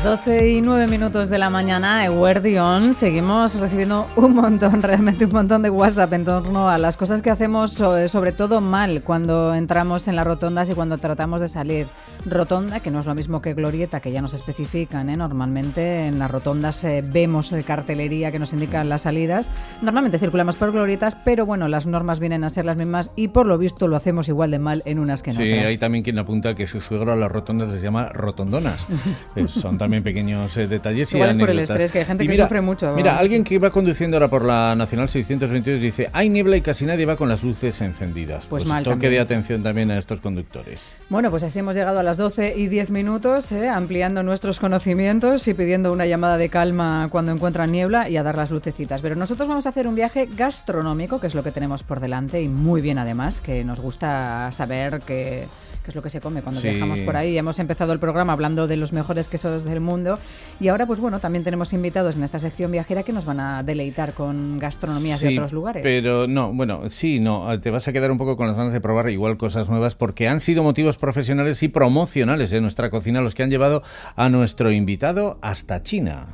Las 12:09 de la mañana, Eguardión, seguimos recibiendo realmente un montón de WhatsApp en torno a las cosas que hacemos, sobre todo mal, cuando entramos en las rotondas y cuando tratamos de salir. Rotonda, que no es lo mismo que glorieta, que ya nos especifican, ¿eh? Normalmente en las rotondas vemos cartelería que nos indica las salidas. Normalmente circulamos por glorietas, pero bueno, las normas vienen a ser las mismas y por lo visto lo hacemos igual de mal en unas que en otras. Sí, hay también quien apunta que su suegro a las rotondas les llama rotondonas. Son también pequeños detalles igual y es por anécdotas. el estrés, que hay gente que sufre mucho. Mira, alguien que iba conduciendo ahora por la Nacional 622 dice: hay niebla y casi nadie va con las luces encendidas. Pues mal toque también. de atención también a estos conductores. Bueno, pues así hemos llegado a las 12:10, ampliando nuestros conocimientos y pidiendo una llamada de calma cuando encuentran niebla y a dar las lucecitas. Pero nosotros vamos a hacer un viaje gastronómico, que es lo que tenemos por delante, y muy bien además, que nos gusta saber qué es lo que se come cuando viajamos por ahí. Hemos empezado el programa hablando de los mejores quesos del mundo y ahora, pues bueno, también tenemos invitados en esta sección viajera que nos van a deleitar con gastronomías de otros lugares. Pero no, te vas a quedar un poco con las ganas de probar igual cosas nuevas, porque han sido motivos profesionales y promocionales de nuestra cocina los que han llevado a nuestro invitado hasta China.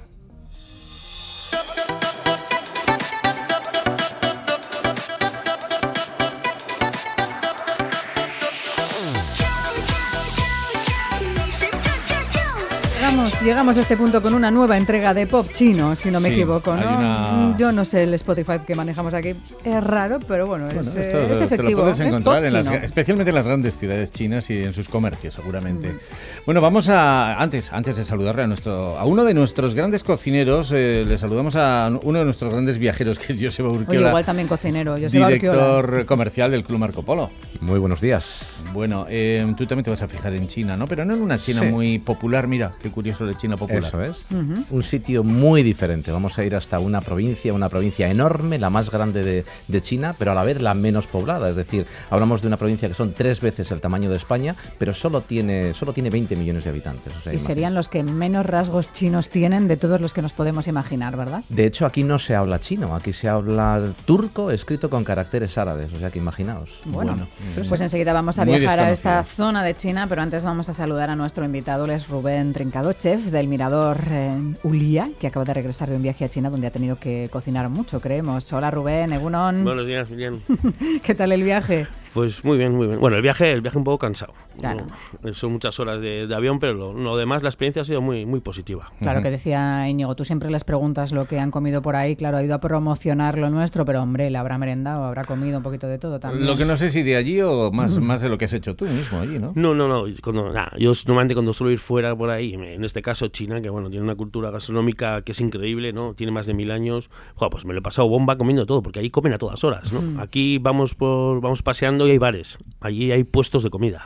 Llegamos a este punto con una nueva entrega de pop chino, si no me equivoco, ¿no? Yo no sé el Spotify que manejamos aquí, es raro, pero bueno, es efectivo. Te lo puedes encontrar especialmente en las grandes ciudades chinas y en sus comercios, seguramente. Bueno, vamos antes de saludarle a uno de nuestros grandes cocineros, le saludamos a uno de nuestros grandes viajeros, que es Joseba Urquiola. Oye, igual también cocinero, Joseba Urquiola. Director comercial del Club Marco Polo. Muy buenos días. Bueno, tú también te vas a fijar en China, ¿no? Pero no en una China muy popular, mira, qué curioso de China popular. Eso es. Un sitio muy diferente. Vamos a ir hasta una provincia enorme, la más grande de China, pero a la vez la menos poblada. Es decir, hablamos de una provincia que son 3 veces el tamaño de España, pero solo tiene 20 millones de habitantes. O sea, y serían los que menos rasgos chinos tienen de todos los que nos podemos imaginar, ¿verdad? De hecho, aquí no se habla chino, aquí se habla turco escrito con caracteres árabes, o sea que imaginaos. Bueno, pues enseguida vamos a viajar a esta zona de China, pero antes vamos a saludar a nuestro invitado, él es Rubén Trincado, chef del Mirador Ulia, que acaba de regresar de un viaje a China donde ha tenido que cocinar mucho, creemos. Hola Rubén, Egunon. Buenos días, bien. ¿Qué tal el viaje? Pues muy bien, muy bien. Bueno, el viaje un poco cansado. Claro. ¿No? Son muchas horas de avión, pero lo demás, la experiencia ha sido muy, muy positiva. Claro, que decía Íñigo, tú siempre les preguntas lo que han comido por ahí, claro, ha ido a promocionar lo nuestro, pero hombre, le habrá merendado, habrá comido un poquito de todo también. Lo que no sé si de allí o más de lo que has hecho tú mismo allí, ¿no? No. Yo normalmente cuando suelo ir fuera por ahí, en este caso China, que bueno, tiene una cultura gastronómica que es increíble, ¿no? Tiene más de 1000 años. Joder, pues me lo he pasado bomba comiendo todo, porque ahí comen a todas horas, ¿no? Aquí vamos paseando y hay bares. Allí hay puestos de comida.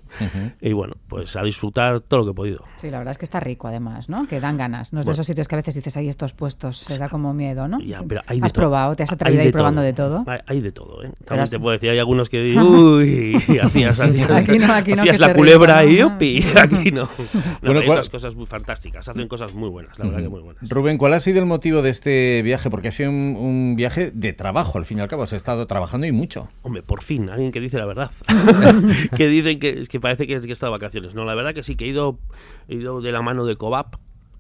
Y bueno, pues a disfrutar todo lo que he podido. Sí, la verdad es que está rico además, ¿no? Que dan ganas. No es de esos sitios que a veces dices, ahí estos puestos, se da como miedo, ¿no? Ya, pero hay de ¿Has todo. probado? ¿Te has atrevido a ir probando de todo? Hay de todo, ¿eh? También te puedo decir, hay algunos que dicen, uy, hacías aquí no, hacías la culebra y yupi. Aquí no. Bueno, hay otras cosas muy fantásticas, hacen cosas muy buenas, la verdad que muy buenas. Rubén, ¿cuál ha sido el motivo de este viaje? Porque ha sido un viaje de trabajo, al fin y al cabo. Has estado trabajando y mucho. Hombre, por fin, alguien que dice la verdad. Que dicen que parece que está de vacaciones. No, la verdad que sí, que he ido de la mano de Cobap,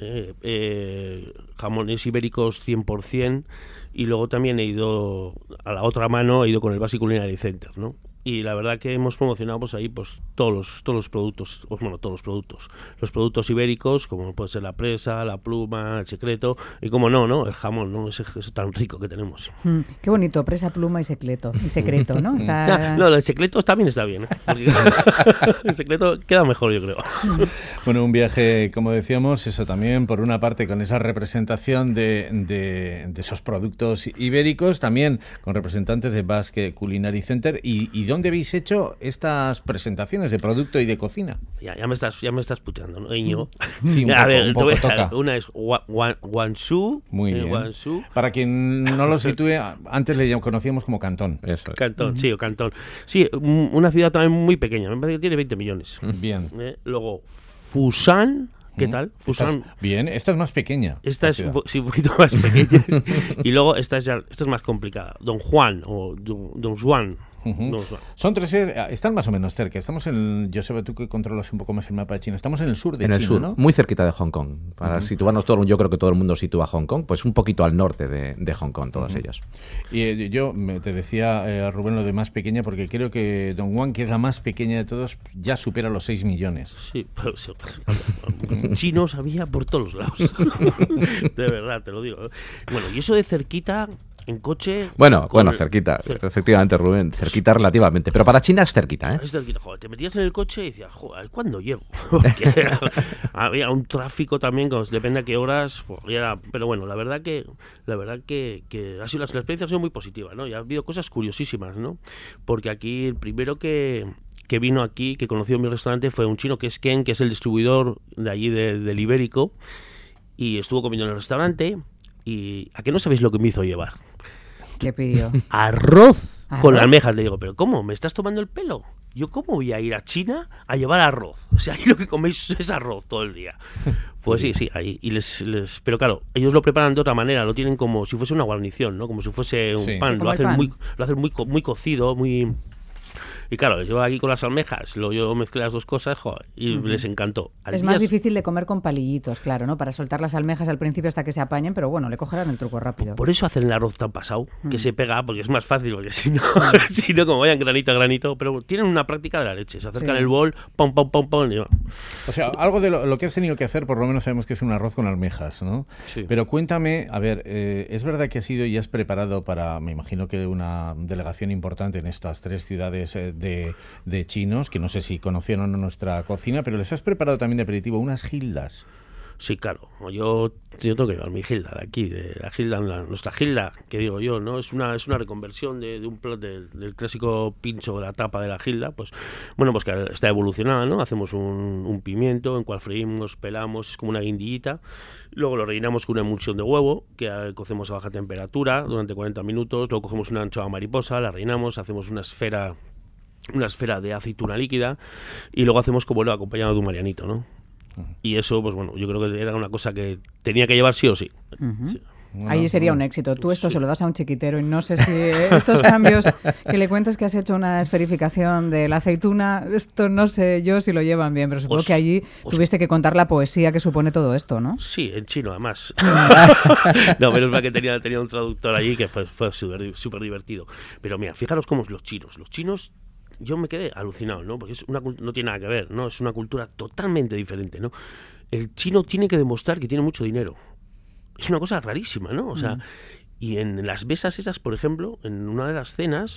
jamones ibéricos 100%, y luego también he ido a la otra mano, he ido con el Basic Culinary Center, ¿no? Y la verdad que hemos promocionado pues ahí pues todos los productos, los productos ibéricos, como puede ser la presa, la pluma, el secreto, y como no, el jamón, ¿no? Ese tan rico que tenemos. Qué bonito, presa, pluma y secreto, ¿no? No, el secreto también está bien, ¿eh? El secreto queda mejor, yo creo. Bueno, un viaje, como decíamos, eso también, por una parte, con esa representación de esos productos ibéricos, también con representantes de Basque Culinary Center, y ¿dónde habéis hecho estas presentaciones de producto y de cocina? Ya me estás puteando, ¿no, Íñigo? Sí, un poco toca. Una es Guangzhou. Muy bien. Guangzhou. Para quien no lo sitúe, antes le conocíamos como Cantón. Cantón, sí, o Cantón. Sí, una ciudad también muy pequeña, me parece que tiene 20 millones. Bien. Luego, Fusan. ¿Qué tal? Fusan. Bien, esta es más pequeña. Esta es un poquito más pequeña. Y luego esta es más complicada. Don Juan o Don Juan. No, Son 3, están más o menos cerca. Estamos Joseba, tú que controlas un poco más el mapa de China, estamos en el sur de China, el sur, ¿no? Muy cerquita de Hong Kong. Para situarnos yo creo que todo el mundo sitúa Hong Kong, pues un poquito al norte de Hong Kong, todas ellas. Y yo te decía, Rubén, lo de más pequeña, porque creo que Dongguan, que es la más pequeña de todos, ya supera los 6 millones. Sí, chinos había por todos los lados. De verdad, te lo digo. Bueno, y eso de cerquita... En coche... Bueno, cerquita. Efectivamente, Rubén. Cerquita relativamente. Pero para China es cerquita, ¿eh? Es cerquita. Joder, te metías en el coche y decías, joder, ¿cuándo llego? Porque había un tráfico también, depende a qué horas. Pero bueno, la verdad que ha sido, la experiencia ha sido muy positiva, ¿no? Y ha habido cosas curiosísimas, ¿no? Porque aquí el primero que vino aquí, que conoció mi restaurante, fue un chino que es Ken, que es el distribuidor de allí del Ibérico. Y estuvo comiendo en el restaurante. ¿Y a qué no sabéis lo que me hizo llevar? ¿Qué pidió? Arroz con almejas. Le digo, ¿pero cómo? ¿Me estás tomando el pelo? ¿Yo cómo voy a ir a China a llevar arroz? O sea, ahí lo que coméis es arroz todo el día. Pues sí, ahí. Y pero claro, ellos lo preparan de otra manera, lo tienen como si fuese una guarnición, ¿no? Como si fuese un pan. Lo hacen muy cocido, muy... Y claro, yo aquí con las almejas, yo mezclé las dos cosas, joder, y les encantó. Es más difícil de comer con palillitos, claro, ¿no? Para soltar las almejas al principio hasta que se apañen, pero bueno, le cogerán el truco rápido. Por eso hacen el arroz tan pasado, que se pega, porque es más fácil, porque si no como vayan granito a granito, pero tienen una práctica de la leche, se acercan el bol, pom, y va. O sea, algo de lo que has tenido que hacer, por lo menos sabemos que es un arroz con almejas, ¿no? Sí. Pero cuéntame, a ver, ¿es verdad que has ido y has preparado para, me imagino que una delegación importante en estas 3 ciudades de chinos, que no sé si conocieron nuestra cocina, pero les has preparado también de aperitivo unas gildas? Sí, claro. Yo tengo que llevar mi gilda de aquí, de la gilda, nuestra gilda, que digo yo, ¿no? Es una reconversión de un plato del clásico pincho de la tapa de la gilda, pues bueno, pues que está evolucionada, ¿no? Hacemos un pimiento en cual freímos, pelamos, es como una guindillita, luego lo rellenamos con una emulsión de huevo que cocemos a baja temperatura durante 40 minutos, luego cogemos una anchoa mariposa, la rellenamos, hacemos una esfera de aceituna líquida y luego hacemos como lo acompañado de un marianito, ¿no? Y eso, pues bueno, yo creo que era una cosa que tenía que llevar sí o sí. Sí. Ahí sería un éxito. Tú esto se lo das a un chiquitero y no sé si estos cambios que le cuentas que has hecho una esferificación de la aceituna, esto no sé yo si lo llevan bien, pero supongo que allí tuviste que contar la poesía que supone todo esto, ¿no? Sí, en chino además. No, menos mal que tenía un traductor allí que fue súper divertido. Pero mira, fijaros cómo los chinos yo me quedé alucinado, ¿no? Porque no tiene nada que ver, ¿no? Es una cultura totalmente diferente, ¿no? El chino tiene que demostrar que tiene mucho dinero. Es una cosa rarísima, ¿no? O sea, y en las mesas esas, por ejemplo, en una de las cenas,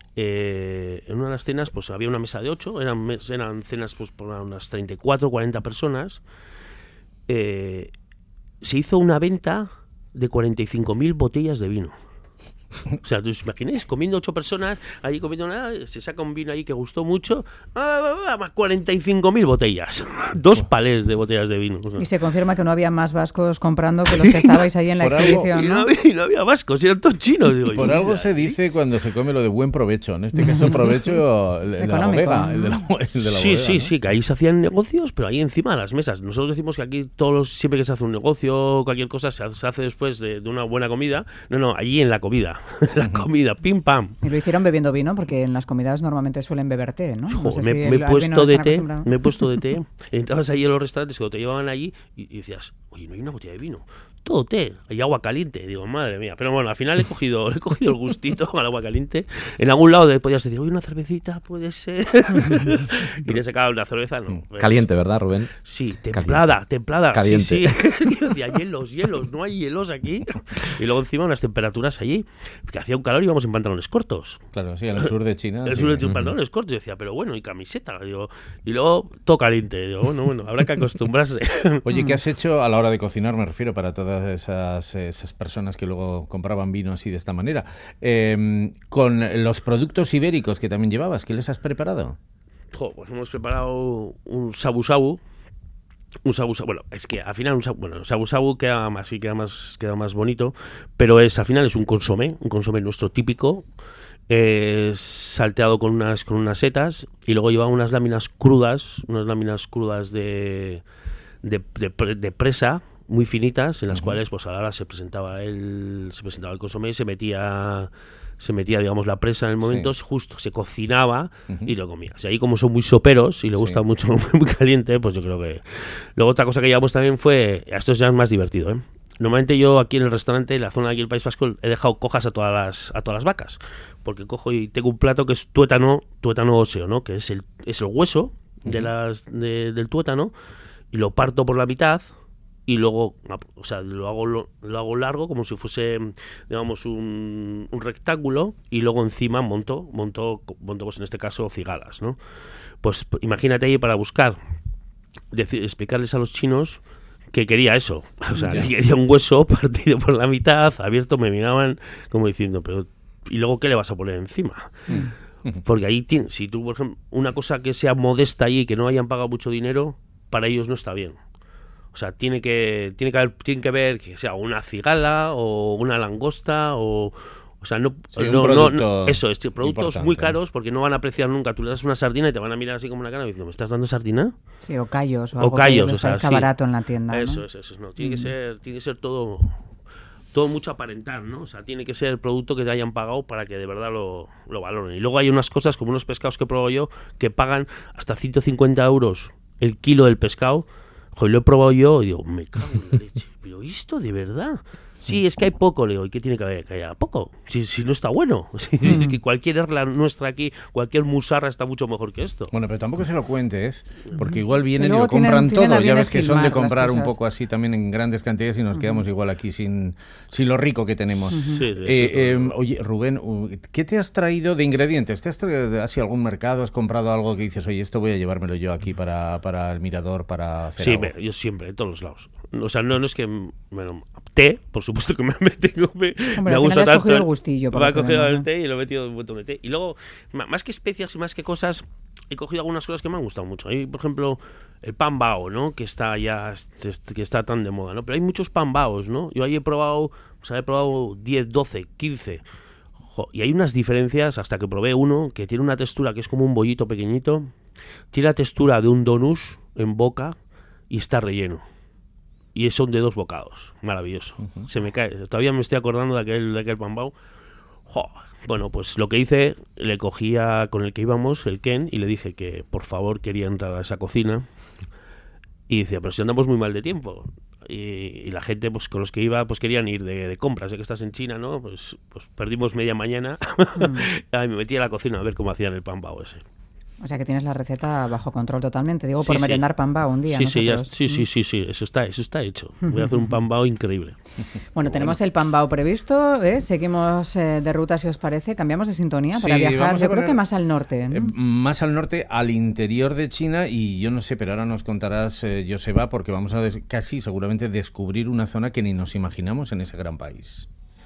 pues había una mesa de 8, eran cenas pues por unas 34, 40 personas. Se hizo una venta de 45.000 botellas de vino. O sea, ¿os imagináis? Comiendo 8 personas, ahí comiendo nada, se saca un vino ahí que gustó mucho, más 45.000 botellas. 2 palés de botellas de vino. O sea. Y se confirma que no había más vascos comprando que los que estabais ahí en la exhibición, ¿no? Y no había vascos, eran todos chinos. Digo, por algo se dice cuando se come lo de buen provecho. En este caso, provecho el de la bodega. El de la sí, bodega, ¿no? Sí, que ahí se hacían negocios, pero ahí encima de las mesas. Nosotros decimos que aquí siempre que se hace un negocio, cualquier cosa, se hace después de una buena comida. No, allí en la comida. La comida, pim pam. Y lo hicieron bebiendo vino, porque en las comidas normalmente suelen beber té, ¿no? No sé si me he puesto de té. Entrabas ahí en los restaurantes cuando te llevaban allí y decías, oye, no hay una botella de vino. Todo té y agua caliente. Digo, madre mía. Pero bueno, al final he cogido el gustito al agua caliente. En algún lado podías decir, oye, una cervecita puede ser. Y te sacaba una cerveza, no. Caliente, ¿verdad, Rubén? Sí, templada. Caliente. Sí. Yo decía, hielos, no hay hielos aquí. Y luego encima unas temperaturas allí, que hacía un calor y íbamos en pantalones cortos. Claro, sí, en el sur de China. En el sur de China, pantalones cortos. Yo decía, pero bueno, y camiseta. Digo, y luego todo caliente. Digo, bueno, habrá que acostumbrarse. Oye, ¿qué has hecho a la hora de cocinar? Me refiero para todas esas personas que luego compraban vino así de esta manera. Con los productos ibéricos que también llevabas, ¿qué les has preparado? Pues hemos preparado un shabu-shabu. Bueno, es que al final shabu-shabu queda más bonito, pero al final es un consomé nuestro típico, salteado con unas setas, y luego lleva unas láminas crudas de presa muy finitas, en las cuales pues a la hora se presentaba el consomé, se metía se metía, digamos, la presa en el momento, justo se cocinaba y lo comía. O sea, ahí como son muy soperos y le gusta mucho muy caliente, pues yo creo que... Luego otra cosa que llevamos también fue, esto ya es más divertido, ¿eh? Normalmente yo aquí en el restaurante, en la zona de aquí del País Vasco, he dejado cojas a todas las vacas, porque cojo y tengo un plato que es tuétano óseo, ¿no? Que es el hueso del tuétano, y lo parto por la mitad y luego, o sea, lo hago largo como si fuese, digamos, un rectángulo, y luego encima monto pues en este caso cigalas, ¿no? Pues imagínate ahí para buscar, explicarles a los chinos que quería eso, o sea, que quería un hueso partido por la mitad, abierto, me miraban como diciendo, pero ¿y luego qué le vas a poner encima? Porque ahí, si tú, por ejemplo, una cosa que sea modesta ahí, que no hayan pagado mucho dinero, para ellos no está bien. O sea, tiene que ver que sea una cigala o una langosta o sea, no, eso, productos muy caros, porque no van a apreciar nunca. Tú le das una sardina y te van a mirar así como una cara diciendo, ¿me estás dando sardina? Sí, o callos, o algo que les parezca barato en la tienda, ¿no? Eso, no. Tiene que ser todo mucho aparentar, ¿no? O sea, tiene que ser el producto que te hayan pagado para que de verdad lo valoren. Y luego hay unas cosas, como unos pescados que pruebo yo, que pagan hasta 150 euros el kilo del pescado. Joder, lo he probado yo y digo, me cago en la leche. ¿Pero esto de verdad? Sí, es que hay poco, le digo. ¿Y qué tiene que haber? Que haya poco. Si no está bueno. Es que cualquier erla nuestra aquí, cualquier musarra está mucho mejor que esto. Bueno, pero tampoco se lo cuentes, porque igual vienen y lo compran todo. Ya ves que son de comprar un poco así también en grandes cantidades y nos quedamos igual aquí sin lo rico que tenemos. Oye, Rubén, ¿qué te has traído de ingredientes? ¿Te has traído así algún mercado? ¿Has comprado algo que dices, oye, esto voy a llevármelo yo aquí para el Mirador, para hacer algo? Sí, yo siempre, de todos los lados. O sea, no es que... Bueno, té, por supuesto que me ha gustado tanto. Cogido el gustillo. Me ha cogido el té y lo he metido un montón de té. Y luego, más que especias y más que cosas, he cogido algunas cosas que me han gustado mucho. Hay, por ejemplo, el pan bao, ¿no? Que está tan de moda, ¿no? Pero hay muchos pan baos, ¿no? Yo ahí he probado 10, 12, 15... y hay unas diferencias hasta que probé uno que tiene una textura que es como un bollito pequeñito, tiene la textura de un donus en boca y está relleno. Y son de 2 bocados. Maravilloso. Se me cae. Todavía me estoy acordando de aquel pan bao. Bueno, pues lo que hice, le cogía con el que íbamos, el Ken, y le dije que por favor quería entrar a esa cocina. Y decía, pero si andamos muy mal de tiempo. Y la gente, pues con los que iba, pues querían ir de compras, ya que estás en China, ¿no? Pues perdimos media mañana. Y me metí a la cocina a ver cómo hacían el pan bao ese. O sea que tienes la receta bajo control totalmente. Digo, por merendar pan bao un día. Sí, eso está hecho. Voy a hacer un pan bao increíble. Bueno, tenemos el pan bao previsto, ¿eh? Seguimos de ruta, si os parece. Cambiamos de sintonía para viajar, yo creo que más al norte. Más al norte, al interior de China, y yo no sé, pero ahora nos contarás, Joseba, porque vamos a casi seguramente descubrir una zona que ni nos imaginamos en ese gran país.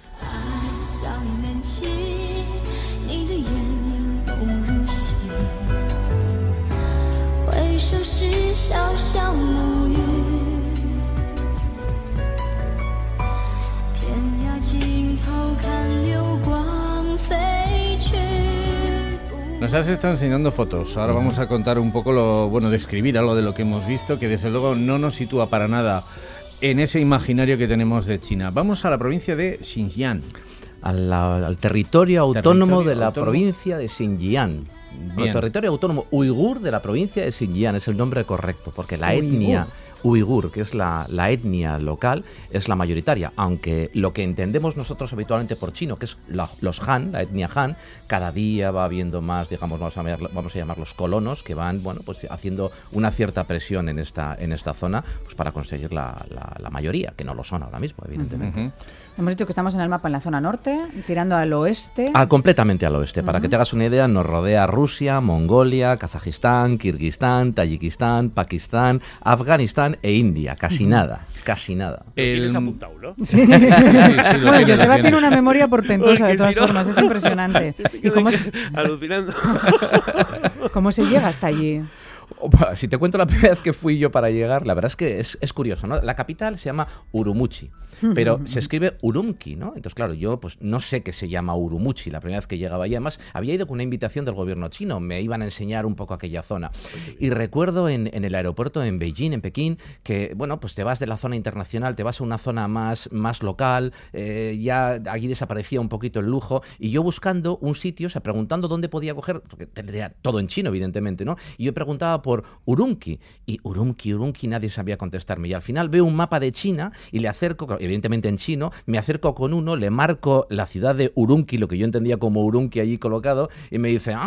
Nos has estado enseñando fotos, ahora vamos a contar un poco describir algo de lo que hemos visto, que desde luego no nos sitúa para nada en ese imaginario que tenemos de China. Vamos a la provincia de Xinjiang. Al territorio autónomo de la provincia de Xinjiang. El territorio autónomo uigur de la provincia de Xinjiang es el nombre correcto, porque la etnia uigur, que es la etnia local, es la mayoritaria, aunque lo que entendemos nosotros habitualmente por chino, que es los Han, la etnia Han, cada día va habiendo más, digamos, vamos a llamarlos colonos, que van, pues haciendo una cierta presión en esta zona, pues para conseguir la mayoría, que no lo son ahora mismo, evidentemente. Hemos dicho que estamos en el mapa en la zona norte, tirando al oeste. Completamente al oeste. Para que te hagas una idea, nos rodea Rusia, Mongolia, Kazajistán, Kirguistán, Tayikistán, Pakistán, Afganistán e India. Casi nada. Tienes apuntado, ¿no? Sí. Bueno, Joseba tiene una memoria portentosa, de todas formas, es impresionante. ¿Y alucinando. ¿Cómo se llega hasta allí? Opa, si te cuento la primera vez que fui yo para llegar, la verdad es que es curioso, ¿no? La capital se llama Urumqi, pero se escribe Urumqi, ¿no? Entonces, claro, yo pues no sé qué se llama Urumqi la primera vez que llegaba allí. Además, había ido con una invitación del gobierno chino, me iban a enseñar un poco aquella zona. Y recuerdo en el aeropuerto en Beijing, en Pekín, que, bueno, pues te vas de la zona internacional, te vas a una zona más local, ya allí desaparecía un poquito el lujo, y yo buscando un sitio, o sea, preguntando dónde podía coger, porque tendría todo en chino, evidentemente, ¿no? Y yo preguntaba por Urumqi, y Urumqi, nadie sabía contestarme. Y al final veo un mapa de China y le acerco, evidentemente en chino, me acerco con uno, le marco la ciudad de Urumqi, lo que yo entendía como Urumqi allí colocado, y me dice,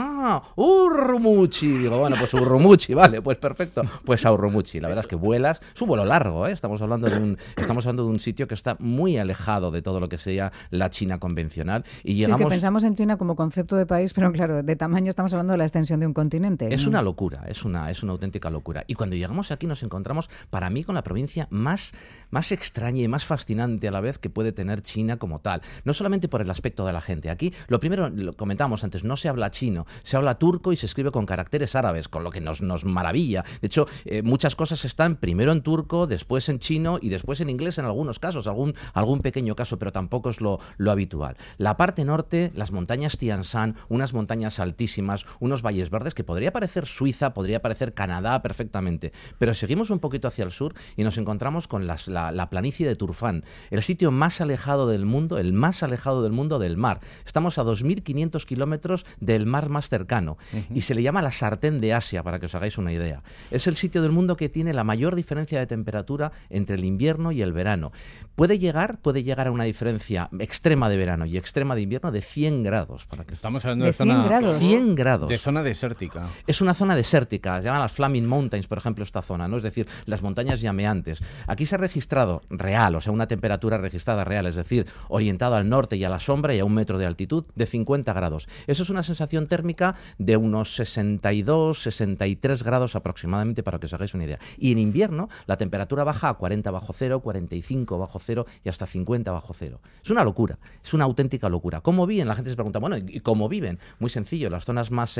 Urumqi. Digo, bueno, pues Urumqi, vale, pues perfecto, pues a Urumqi. La verdad es que vuelas, es un vuelo largo, ¿eh? Estamos hablando de un sitio que está muy alejado de todo lo que sería la China convencional. Y llegamos... Sí, es que pensamos en China como concepto de país, pero claro, de tamaño estamos hablando de la extensión de un continente. Es una locura, es una auténtica locura. Y cuando llegamos aquí nos encontramos, para mí, con la provincia más extraña y más fascinante a la vez que puede tener China como tal. No solamente por el aspecto de la gente. Aquí, lo primero, lo comentábamos antes, no se habla chino, se habla turco y se escribe con caracteres árabes, con lo que nos maravilla. De hecho, muchas cosas están primero en turco, después en chino y después en inglés en algunos casos, algún pequeño caso, pero tampoco es lo habitual. La parte norte, las montañas Tian Shan, unas montañas altísimas, unos valles verdes que podría parecer Suiza, podría parecer Canadá perfectamente, pero seguimos un poquito hacia el sur y nos encontramos con la planicie de Turfán, el sitio más alejado del mundo, el más alejado del mundo del mar. Estamos a 2.500 kilómetros del mar más cercano y se le llama la sartén de Asia, para que os hagáis una idea. Es el sitio del mundo que tiene la mayor diferencia de temperatura entre el invierno y el verano. Puede llegar a una diferencia extrema de verano y extrema de invierno de 100 grados. Para que estamos hablando de zona... 100 grados. De zona desértica. Es una zona desértica, se llaman las Flaming Mountains, por ejemplo, esta zona, ¿no? Es decir, las montañas llameantes. Aquí se ha registrado real, o sea, una temperatura registrada real, es decir, orientada al norte y a la sombra y a 1 metro de altitud, de 50 grados. Eso es una sensación térmica de unos 62, 63 grados aproximadamente, para que os hagáis una idea. Y en invierno, la temperatura baja a 40 bajo cero, 45 bajo cero y hasta 50 bajo cero. Es una locura, es una auténtica locura. ¿Cómo viven? La gente se pregunta, bueno, ¿y cómo viven? Muy sencillo, las zonas más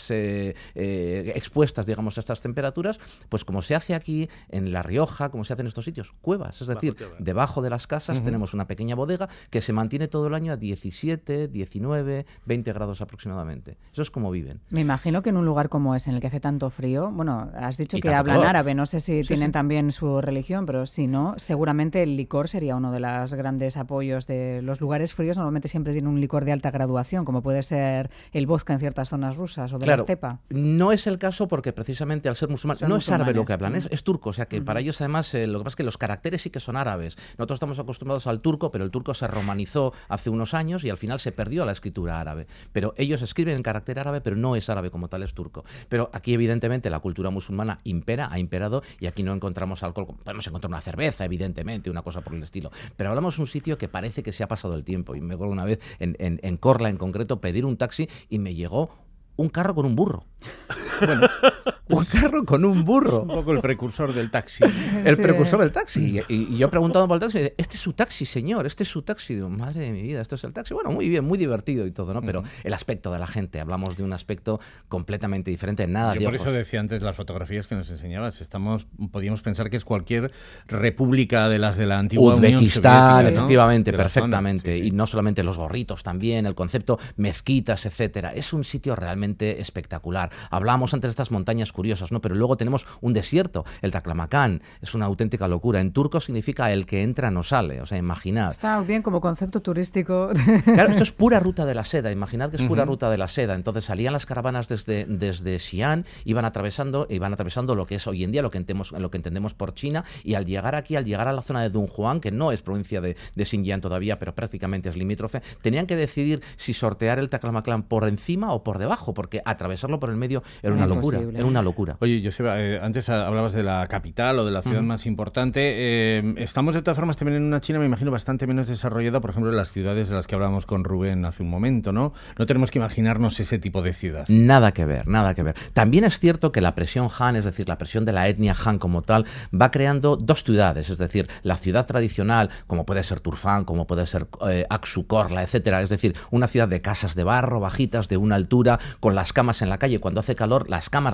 expuestas, digamos, a estas temperaturas, pues como se hace aquí en La Rioja, como se hace en estos sitios, cuevas, es decir, debajo de las casas tenemos una pequeña bodega que se mantiene todo el año a 17, 19, 20 grados aproximadamente. Eso es como viven. Me imagino que en un lugar como ese, en el que hace tanto frío, bueno, has dicho que hablan árabe, no sé si tienen también su religión, pero si no, seguramente el licor sería uno de los grandes apoyos de los lugares fríos. Normalmente siempre tiene un licor de alta graduación, como puede ser el vodka en ciertas zonas rusas o de la estepa. No es el caso porque precisamente al ser musulmán, no es árabe lo que hablan, es turco, o sea que para ellos además lo que pasa es que los caracteres sí que son árabes. Nosotros estamos acostumbrados al turco, pero el turco se romanizó hace unos años y al final se perdió la escritura árabe. Pero ellos escriben en carácter árabe, pero no es árabe como tal, es turco. Pero aquí evidentemente la cultura musulmana ha imperado y aquí no encontramos alcohol. Podemos encontrar una cerveza, evidentemente, una cosa por el estilo. Pero hablamos de un sitio que parece que se ha pasado el tiempo. Y me acuerdo una vez en Korla en concreto pedir un taxi y me llegó un carro con un burro. Bueno, un carro con un burro. Un poco el precursor del taxi. El precursor del taxi. Y yo preguntando por el taxi, este es su taxi, señor, este es su taxi. Digo, madre de mi vida, esto es el taxi. Bueno, muy bien, muy divertido y todo, ¿no? Pero el aspecto de la gente, hablamos de un aspecto completamente diferente, nada de ojos. Yo por eso decía antes las fotografías que nos enseñabas. Podíamos pensar que es cualquier república de las de la antigua Uzbekistán, Unión Soviética, efectivamente, ¿no? perfectamente. Sí, sí. Y no solamente los gorritos también, el concepto mezquitas, etcétera. Es un sitio realmente espectacular. Hablamos antes de estas montañas curiosas, ¿no? Pero luego tenemos un desierto, el Taklamakan, es una auténtica locura. En turco significa el que entra no sale, o sea, imaginad. Está bien como concepto turístico. Claro, esto es pura ruta de la seda, imaginad que es pura ruta de la seda. Entonces salían las caravanas desde Xi'an, iban atravesando lo que es hoy en día, lo que entendemos por China, y al llegar a la zona de Dunhuang, que no es provincia de Xinjiang todavía, pero prácticamente es limítrofe, tenían que decidir si sortear el Taklamakan por encima o por debajo, porque atravesarlo por el medio era una locura. Era una locura. Oye, Joseba, antes hablabas de la capital o de la ciudad más importante. Estamos de todas formas también en una China, me imagino, bastante menos desarrollada, por ejemplo, en las ciudades de las que hablábamos con Rubén hace un momento, ¿no? No tenemos que imaginarnos ese tipo de ciudad. Nada que ver, nada que ver. También es cierto que la presión Han, es decir, la presión de la etnia Han como tal, va creando dos ciudades, es decir, la ciudad tradicional, como puede ser Turfán, como puede ser Aksu, Korla, etcétera, es decir, una ciudad de casas de barro, bajitas, de una altura, con las camas en la calle. Cuando hace calor, las camas las sacan a la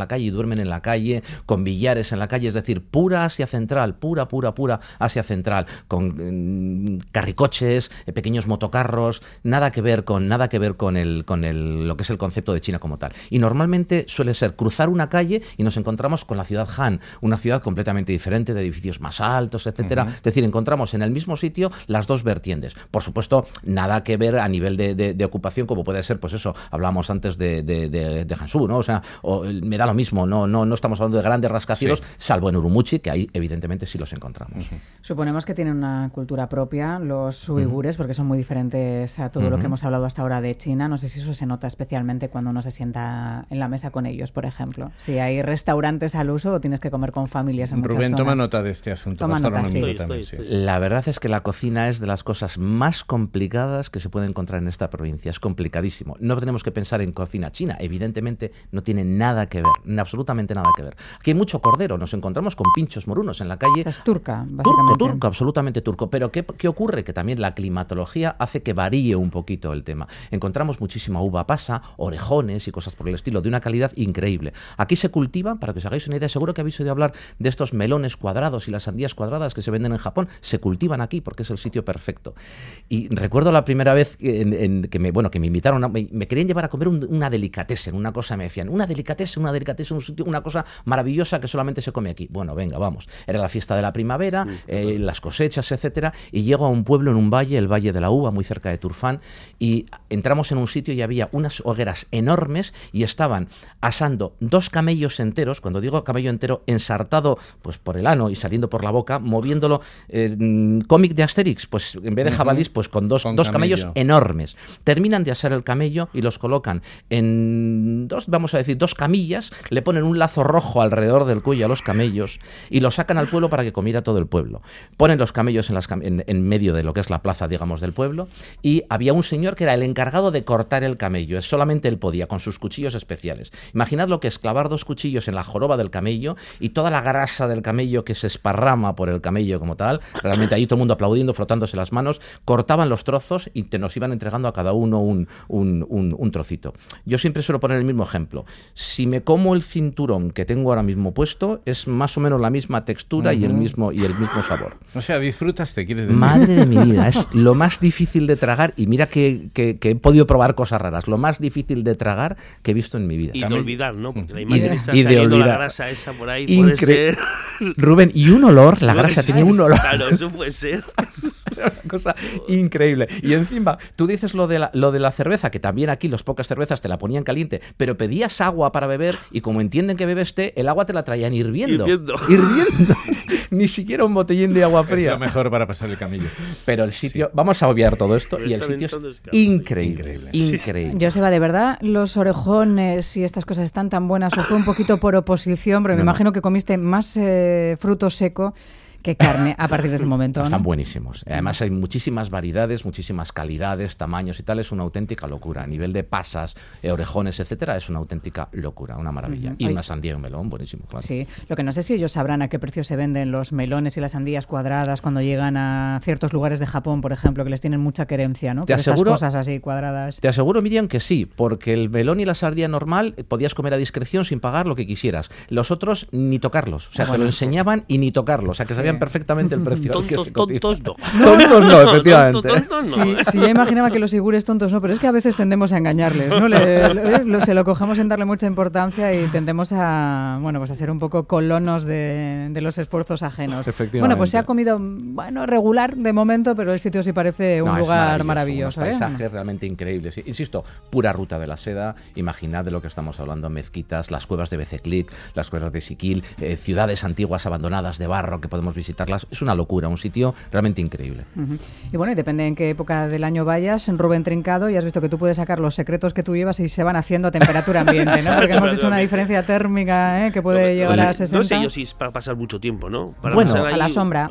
la calle y duermen en la calle, con billares en la calle, es decir, pura Asia Central, pura Asia Central, con carricoches, pequeños motocarros, nada que ver con lo que es el concepto de China como tal. Y normalmente suele ser cruzar una calle y nos encontramos con la ciudad Han, una ciudad completamente diferente, de edificios más altos, etcétera. Es decir, encontramos en el mismo sitio las dos vertientes. Por supuesto, nada que ver a nivel de ocupación, como puede ser, pues eso, hablábamos antes de Hangzhou, ¿no? O sea, me da lo mismo, no estamos hablando de grandes rascacielos, salvo en Urumqi, que ahí evidentemente sí los encontramos. Suponemos que tienen una cultura propia los uigures, porque son muy diferentes a todo lo que hemos hablado hasta ahora de China. No sé si eso se nota especialmente cuando uno se sienta en la mesa con ellos, por ejemplo. Si hay restaurantes al uso o tienes que comer con familias en muchas Rubén, zonas. toma nota de este asunto. Toma nota, también, sí. La verdad es que la cocina es de las cosas más complicadas que se puede encontrar en esta provincia. Es complicadísimo. No tenemos que pensar en cocina china. Evidentemente no tiene nada que ver, absolutamente nada que ver. Aquí hay mucho cordero. Nos encontramos con pinchos morunos en la calle. Es turca, básicamente. Turco, absolutamente turco. Pero ¿qué ocurre? Que también la climatología hace que varíe un poquito el tema. Encontramos muchísima uva pasa, orejones y cosas por el estilo, de una calidad increíble. Aquí se cultivan, para que os hagáis una idea, seguro que habéis oído hablar de estos melones cuadrados y las sandías cuadradas que se venden en Japón. Se cultivan aquí porque es el sitio perfecto. Y recuerdo la primera vez que me invitaron, me querían llevar a comer una delicatessen, una cosa, me decían, una delicatessen, un sitio, una cosa maravillosa que solamente se come aquí. Bueno, venga, vamos. Era la fiesta de la primavera, las cosechas, etcétera, y llego a un pueblo en un valle, el Valle de la Uva, muy cerca de Turfán, y entramos en un sitio y había unas hogueras enormes y estaban asando 2 camellos enteros, cuando digo camello entero, ensartado pues por el ano y saliendo por la boca, moviéndolo, cómic de Asterix, pues en vez de jabalís, pues con dos camellos enormes. Terminan de asar el camello y los colocan en dos camillas, le ponen un lazo rojo alrededor del cuello a los camellos y los sacan al pueblo para que comiera todo el pueblo. Ponen los camellos en medio de lo que es la plaza, digamos, del pueblo, y había un señor que era el encargado de cortar el camello. Solamente él podía, con sus cuchillos especiales. Imaginad lo que es clavar 2 cuchillos en la joroba del camello y toda la grasa del camello que se esparrama por el camello como tal. Realmente ahí todo el mundo aplaudiendo, frotándose las manos, cortaban los trozos y nos iban entregando a cada uno un trocito. Yo siempre suelo poner el mismo ejemplo. Si me como el cinturón que tengo ahora mismo puesto, es más o menos la misma textura y el mismo sabor. O sea, disfrutas, te quieres decir. Madre de mi vida, es lo más difícil de tragar, y mira que he podido probar cosas raras, lo más difícil de tragar que he visto en mi vida. Y de olvidar, ¿no? Porque la imagen está y de saliendo olvidar. la grasa esa por ahí, puede ser... Rubén, y un olor, la grasa tenía un olor. Claro, eso puede ser. Una cosa increíble. Y encima, tú dices lo de la cerveza, que también aquí las pocas cervezas te la ponían caliente, pero pedías agua para beber y como entienden que bebes té, el agua te la traían hirviendo. Ni siquiera un botellín de agua fría. Es lo mejor para pasar el camino. Pero el sitio, vamos a obviar todo esto, y el sitio es increíble. Joseba, de verdad, los orejones y estas cosas están tan buenas, o fue un poquito por oposición, pero me imagino que comiste más fruto seco que carne a partir de ese momento, ¿no? Están buenísimos. Además hay muchísimas variedades, muchísimas calidades, tamaños y tal. Es una auténtica locura. A nivel de pasas, orejones, etcétera, es una auténtica locura, una maravilla. Y una sandía y un melón, buenísimo, claro. Sí, lo que no sé si ellos sabrán a qué precio se venden los melones y las sandías cuadradas cuando llegan a ciertos lugares de Japón, por ejemplo, que les tienen mucha querencia, ¿no? Por estas cosas así cuadradas. Te aseguro, Miriam, que sí, porque el melón y la sandía normal podías comer a discreción sin pagar lo que quisieras. Los otros ni tocarlos. O sea, te lo enseñaban y ni tocarlos. O sea, que sabían perfectamente el precio. Tontos no. Tontos no, efectivamente. Tontos no. Sí, yo imaginaba que los uigures tontos no, pero es que a veces tendemos a engañarles, ¿no? Se lo cogemos en darle mucha importancia y tendemos a, pues a ser un poco colonos de los esfuerzos ajenos. Bueno, pues se ha comido, regular de momento, pero el sitio sí parece un lugar maravilloso. Unos paisajes realmente increíbles. Insisto, pura ruta de la seda. Imaginad de lo que estamos hablando: mezquitas, las cuevas de Bezeklik, las cuevas de Sikil, ciudades antiguas abandonadas de barro que podemos visitarlas. Es una locura, un sitio realmente increíble. Y bueno, y depende en qué época del año vayas, en Rubén Trincado, y has visto que tú puedes sacar los secretos que tú llevas y se van haciendo a temperatura ambiente, ¿no? Porque hemos dicho una diferencia térmica que puede llegar a 60. No sé yo si es para pasar mucho tiempo, ¿no? Para a la sombra.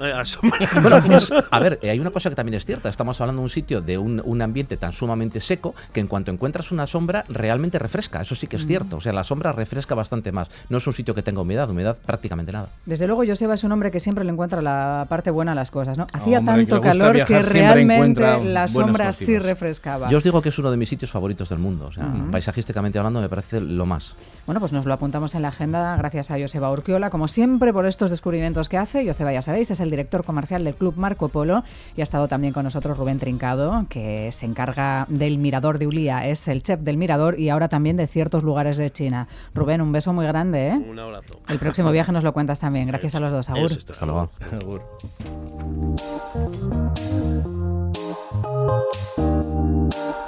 Hay una cosa que también es cierta. Estamos hablando de un sitio, de un ambiente tan sumamente seco, que en cuanto encuentras una sombra, realmente refresca. Eso sí que es cierto. O sea, la sombra refresca bastante más. No es un sitio que tenga humedad prácticamente nada. Desde luego, Joseba es un hombre que siempre le encuentra encuentra la parte buena a las cosas, ¿no? Hacía Hombre, tanto que le gusta calor que viajar, siempre realmente encuentra la buenas sombra sí cocinas. refrescaba. Yo os digo que es uno de mis sitios favoritos del mundo. O sea, paisajísticamente hablando, me parece lo más. Bueno, pues nos lo apuntamos en la agenda gracias a Joseba Urquiola, como siempre, por estos descubrimientos que hace. Joseba, ya sabéis, es el director comercial del Club Marco Polo y ha estado también con nosotros Rubén Trincado, que se encarga del Mirador de Ulia, es el chef del Mirador y ahora también de ciertos lugares de China. Rubén, un beso muy grande, ¿eh? Un abrazo. El próximo viaje nos lo cuentas también. Gracias a los dos. Agur. Hasta luego. Agur.